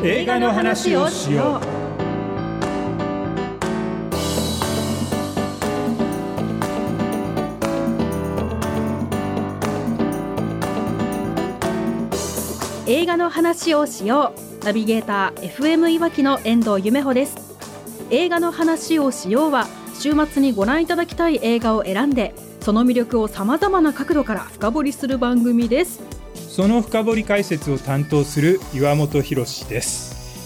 映画の話をしよう。 映画の話をしよう。ナビゲーター FM いわきの遠藤夢穂です。映画の話をしようは、週末にご覧いただきたい映画を選んで、その魅力をさまざまな角度から深掘りする番組です。 その深掘り解説を担当する岩本博です。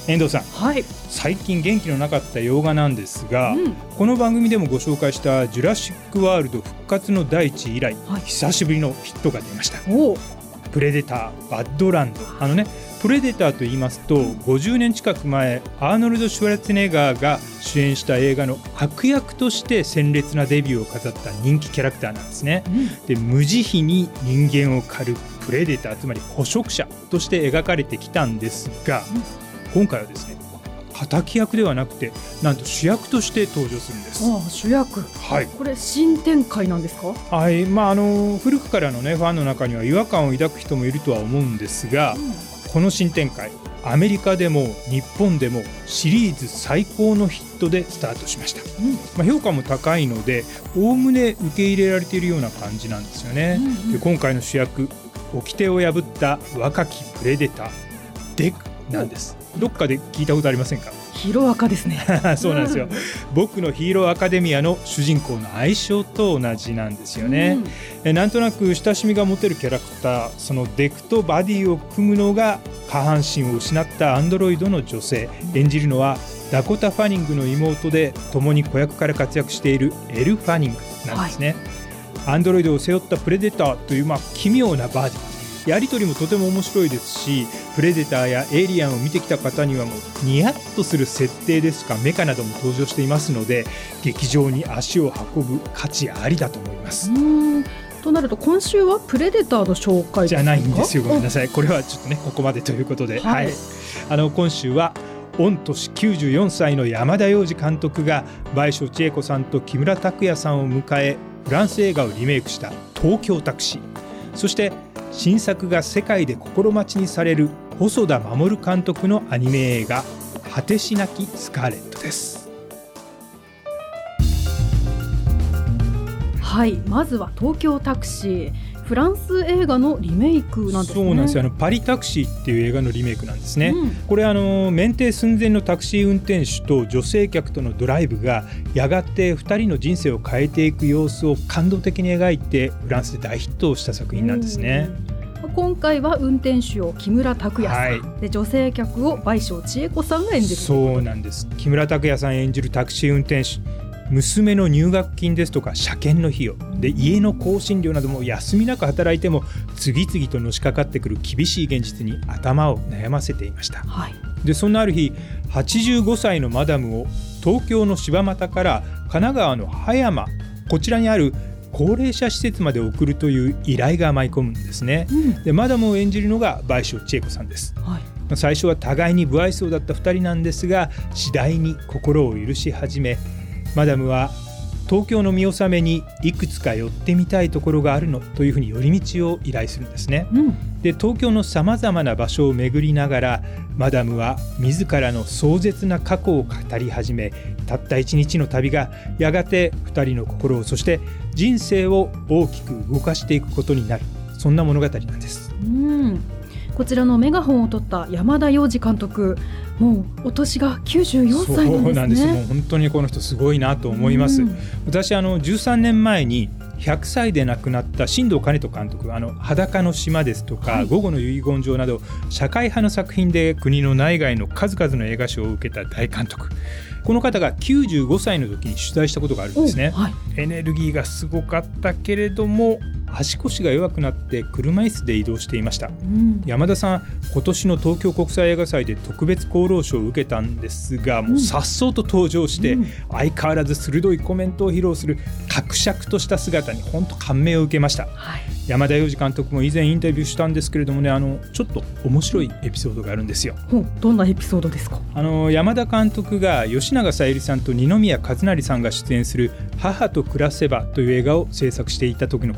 遠藤さん、 はい、 最近元気のなかった洋画なんですが、この番組でもご紹介したジュラシックワールド復活の大地以来、久しぶりのヒットが出ました。プレデター、バッドランド。プレデターと言いますと、50年近く前アーノルド・シュワルツェネッガーが主演した映画の悪役として鮮烈なデビューを飾った人気キャラクターなんですね。で、無慈悲に人間を狩るプレデター、つまり捕食者として描かれてきたんですが、今回はですね、敵役ではなくて、なんと主役として登場するんです。 主役、これ新展開なんですか？ 古くからの、ファンの中には違和感を抱く人もいるとは思うんですが、この新展開、アメリカでも日本でもシリーズ最高のヒットでスタートしました。評価も高いので、おおむね受け入れられているような感じなんですよね。で、今回の主役、掟を破った若きプレデター、デクなんです。どっかで聞いたことありませんか？ ヒーローアカですね。 そうなんですよ。僕のヒーローアカデミアの主人公の愛称と同じなんですよね。なんとなく親しみが持てるキャラクター、そのデクとバディを組むのが下半身を失ったアンドロイドの女性。演じるのはダコタ・ファニングの妹で、共に子役から活躍しているエル・ファニングなんですね。アンドロイドを背負ったプレデターという、奇妙なバディ。やり取りもとても面白いですし、プレデターやエイリアンを見てきた方にはもうニヤッとする設定ですとか、メカなども登場していますので、劇場に足を運ぶ価値ありだと思います。 となると、今週はプレデターの紹介ですか？ じゃないんですよ、ごめんなさい。これはちょっとね、ここまでということで、今週は御年94歳の山田洋次監督が倍賞千恵子さんと木村拓哉さんを迎え、フランス映画をリメイクした東京タクシー、そして新作が世界で心待ちにされる細田守監督のアニメ映画、果てしなきスカーレットです。 まずは東京タクシー、フランス映画のリメイクなんですね。 そうなんですよ。パリタクシーっていう映画のリメイクなんですね。これ免停寸前のタクシー運転手と女性客とのドライブがやがて2人の人生を変えていく様子を感動的に描いて、フランスで大ヒットをした作品なんですね。 今回は運転手を木村拓哉さん、で女性客を倍賞千恵子さんが演じる。 そうなんです。木村拓哉さん演じるタクシー運転手、娘の入学金ですとか車検の費用で、家の更新料なども休みなく働いても次々とのしかかってくる厳しい現実に頭を悩ませていました。で、そんなある日、85歳のマダムを東京の柴又から神奈川の葉山、こちらにある高齢者施設まで送るという依頼が舞い込むんですね。で、マダムを演じるのが倍賞千恵子さんです。最初は互いに不愛想だった2人なんですが、次第に心を許し始め、マダムは東京の見納めにいくつか寄ってみたいところがあるのというふうに寄り道を依頼するんですね。で、東京のさまざまな場所を巡りながら、マダムは自らの壮絶な過去を語り始め、たった一日の旅がやがて2人の心を、そして人生を大きく動かしていくことになる、そんな物語なんです。 こちらのメガホンを取った山田洋次監督、もうお年が94歳なんですね。 そうなんです。もう本当にこの人すごいなと思います。私13年前に100歳で亡くなった新藤兼人監督、裸の島ですとか、午後の遺言状など社会派の作品で国の内外の数々の映画賞を受けた大監督。この方が95歳の時に取材したことがあるんですね。エネルギーがすごかったけれども、足腰が弱くなって車椅子で移動していました。山田さん、今年の東京国際映画祭で特別功労賞を受けたんですが、もう颯爽と登場して、相変わらず鋭いコメントを披露する伯爵とした姿に本当感銘を受けました。山田洋次監督も以前インタビューしたんですけれどもね、ちょっと面白いエピソードがあるんですよ。 どんなエピソードですか？ 山田監督が吉永小百合さんと二宮和也さんが出演する母と暮らせばという映画を制作していた時のことなん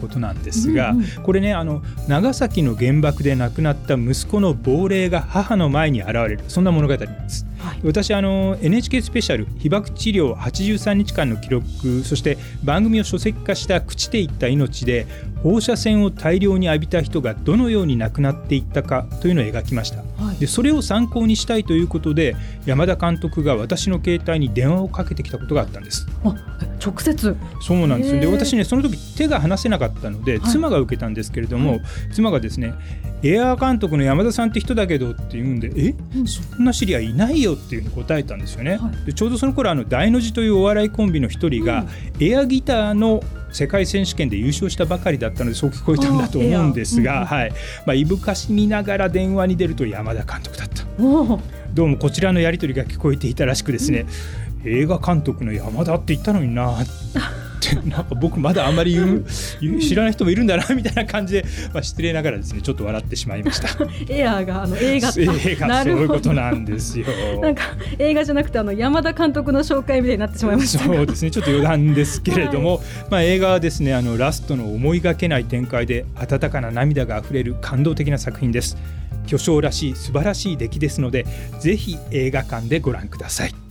ですが、これね長崎の原爆で亡くなった息子の亡霊が母の前に現れる、そんな物語なんです。私NHK スペシャル被爆治療83日間の記録、そして番組を書籍化した朽ちていった命で放射線を大量に浴びた人がどのように亡くなっていったかというのを描きました。でそれを参考にしたいということで山田監督が私の携帯に電話をかけてきたことがあったんです。 直接？ そうなんです。で私ねその時手が離せなかったので妻が受けたんですけれども、妻がですねエアー監督の山田さんって人だけどって言うんでそんな知り合いいないよっていうふうに答えたんですよね。でちょうどその頃大の字というお笑いコンビの一人が、エアギターの世界選手権で優勝したばかりだったのでそう聞こえたんだと思うんですが、いぶかしみながら電話に出ると山田監督だった。どうもこちらのやり取りが聞こえていたらしくですね、映画監督の山田って言ったのになってなんか僕まだあんまり知らない人もいるんだなみたいな感じで、失礼ながらですねちょっと笑ってしまいました。 エアーが映画そういうことなんですよ。 なんか映画じゃなくて山田監督の紹介みたいになってしまいました。 そうですね、ちょっと余談ですけれども、映画はですねラストの思いがけない展開で温かな涙があふれる感動的な作品です。巨匠らしい素晴らしい出来ですのでぜひ映画館でご覧ください。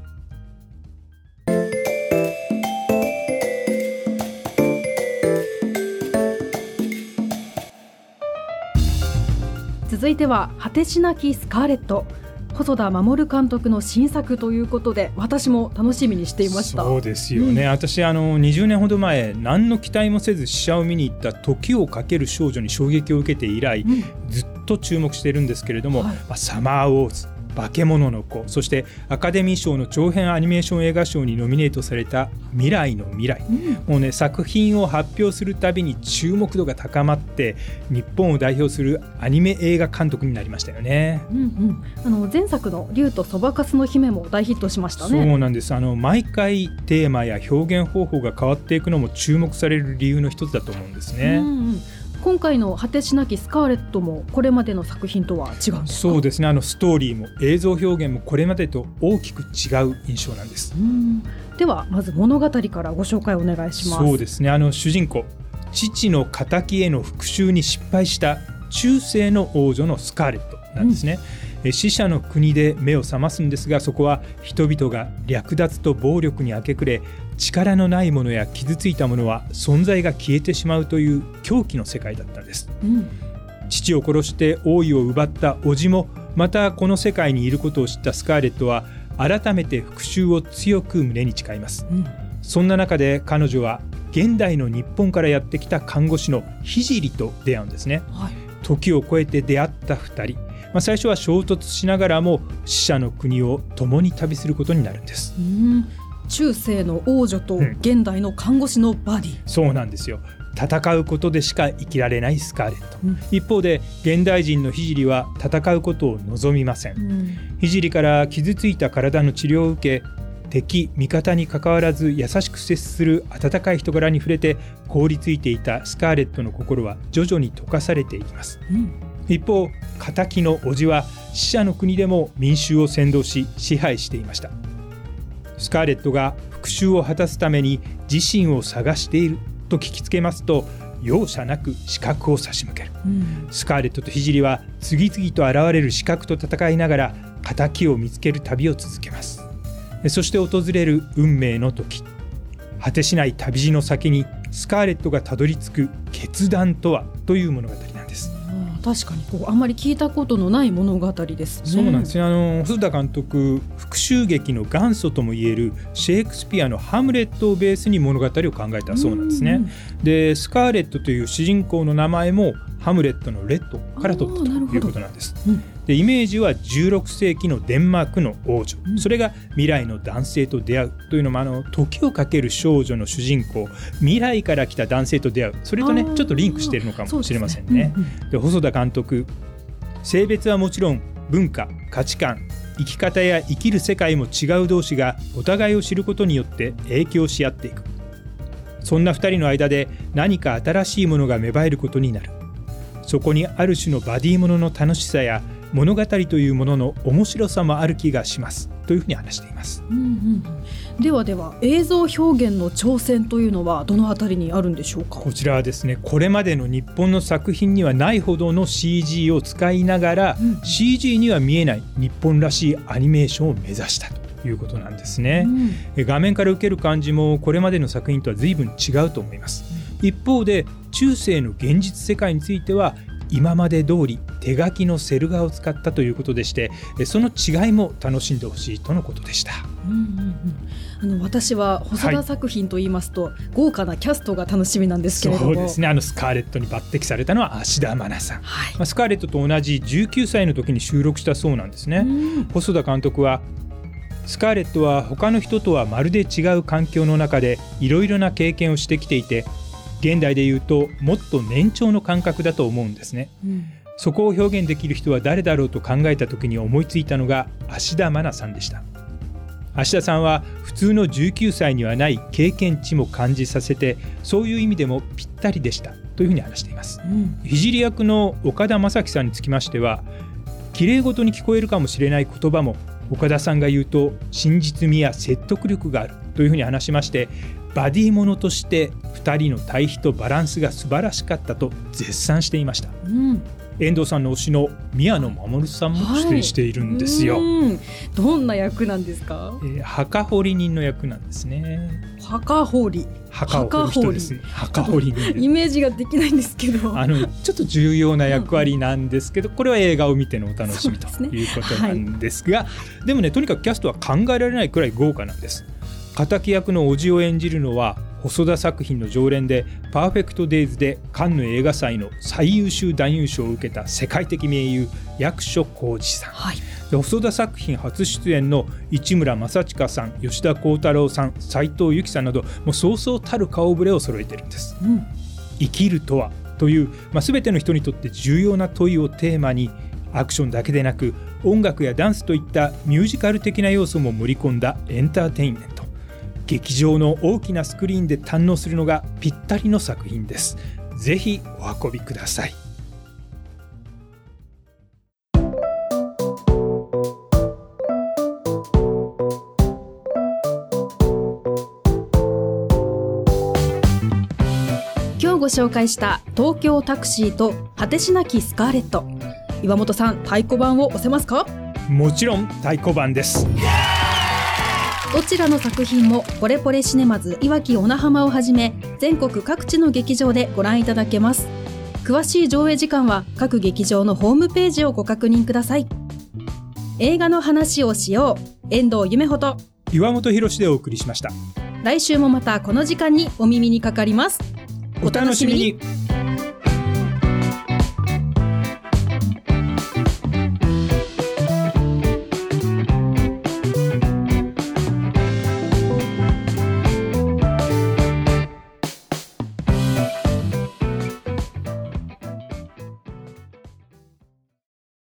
続いては果てしなきスカーレット、細田守監督の新作ということで私も楽しみにしていました。 そうですよね、私20年ほど前何の期待もせず試写を見に行った時をかける少女に衝撃を受けて以来、ずっと注目しているんですけれども、サマーウォーズ、化け物の子、そしてアカデミー賞の長編アニメーション映画賞にノミネートされた未来の未来、もうね作品を発表するたびに注目度が高まって日本を代表するアニメ映画監督になりましたよね。 前作の竜とそばかすの姫も大ヒットしましたね。 そうなんです。毎回テーマや表現方法が変わっていくのも注目される理由の一つだと思うんですね。 今回の果てしなきスカーレットもこれまでの作品とは違うんですか？ そうですね、ストーリーも映像表現もこれまでと大きく違う印象なんです。 ではまず物語からご紹介お願いします。 そうですね、主人公父の仇への復讐に失敗した中世の王女のスカーレットなんですね。死者の国で目を覚ますんですが、そこは人々が略奪と暴力に明け暮れ、力のないものや傷ついたものは存在が消えてしまうという狂気の世界だったんです。父を殺して王位を奪った叔父もまたこの世界にいることを知ったスカーレットは改めて復讐を強く胸に誓います。そんな中で彼女は現代の日本からやってきた看護師の聖と出会うんですね。時を超えて出会った2人、最初は衝突しながらも死者の国を共に旅することになるんです。 中世の王女と現代の看護師のバディ、 そうなんですよ。戦うことでしか生きられないスカーレット、一方で現代人の聖は戦うことを望みません。聖から傷ついた体の治療を受け、敵味方に関わらず優しく接する温かい人柄に触れて凍りついていたスカーレットの心は徐々に溶かされていきます。一方仇の叔父は死者の国でも民衆を扇動し支配していました。スカーレットが復讐を果たすために自身を探していると聞きつけますと、容赦なく刺客を差し向ける。スカーレットと聖は次々と現れる刺客と戦いながら仇を見つける旅を続けます。そして訪れる運命の時、果てしない旅路の先にスカーレットがたどり着く決断とはという物語なんです。 確かにあんまり聞いたことのない物語ですね。 そうなんですね。細田監督、復讐劇の元祖ともいえるシェイクスピアのハムレットをベースに物語を考えたそうなんですね。でスカーレットという主人公の名前もハムレットのレッドから取ったということなんです。でイメージは16世紀のデンマークの王女、それが未来の男性と出会うというのも時をかける少女の主人公、未来から来た男性と出会う、それとねちょっとリンクしているのかもしれませんね。で細田監督、性別はもちろん文化、価値観、生き方や生きる世界も違う同士がお互いを知ることによって影響し合っていく。そんな2人の間で何か新しいものが芽生えることになる。そこにある種のバディものの楽しさや物語というものの面白さもある気がしますというふうに話しています。 では映像表現の挑戦というのはどのあたりにあるんでしょうか。 こちらはですね、これまでの日本の作品にはないほどの CG を使いながら、CG には見えない日本らしいアニメーションを目指したということなんですね。画面から受ける感じもこれまでの作品とは随分違うと思います。一方で中世の現実世界については今まで通り手書きのセル画を使ったということでして、その違いも楽しんでほしいとのことでした。 私は細田作品といいますと、豪華なキャストが楽しみなんですけれども。 そうですね、スカーレットに抜擢されたのは芦田愛菜さん、スカーレットと同じ19歳の時に収録したそうなんですね。細田監督はスカーレットは他の人とはまるで違う環境の中でいろいろな経験をしてきていて、現代でいうともっと年長の感覚だと思うんですね。そこを表現できる人は誰だろうと考えた時に思いついたのが芦田愛菜さんでした。芦田さんは普通の19歳にはない経験値も感じさせて、そういう意味でもぴったりでしたというふうに話しています。聖役の岡田将生さんにつきましては、綺麗事に聞こえるかもしれない言葉も岡田さんが言うと真実味や説得力があるというふうに話しまして、バディものとして2人の対比とバランスが素晴らしかったと絶賛していました。遠藤さんの推しの宮野真守さんも出演しているんですよ。 どんな役なんですか。 墓掘り人の役なんですね。 墓掘り人ですね。墓掘り人イメージができないんですけど、 ちょっと重要な役割なんですけど、これは映画を見てのお楽しみということなんですが、でもね、とにかくキャストは考えられないくらい豪華なんです。敵役の叔父を演じるのは細田作品の常連で、パーフェクトデイズでカンヌ映画祭の最優秀男優賞を受けた世界的名優役所広司さん、で細田作品初出演の市村正親さん、吉田鋼太郎さん、斉藤由貴さんなど、もうそうそうたる顔ぶれを揃えているんです。生きるとはという、全ての人にとって重要な問いをテーマに、アクションだけでなく音楽やダンスといったミュージカル的な要素も盛り込んだエンターテインメント。劇場の大きなスクリーンで堪能するのがぴったりの作品です。ぜひお運びください。 今日ご紹介した東京タクシーと果てしなきスカーレット、岩本さん、太鼓判を押せますか。 もちろん太鼓判です。 どちらの作品もポレポレシネマズいわき小名浜をはじめ全国各地の劇場でご覧いただけます。詳しい上映時間は各劇場のホームページをご確認ください。映画の話をしよう、遠藤夢穂と岩本博でお送りしました。 来週もまたこの時間にお耳にかかります。 お楽しみに。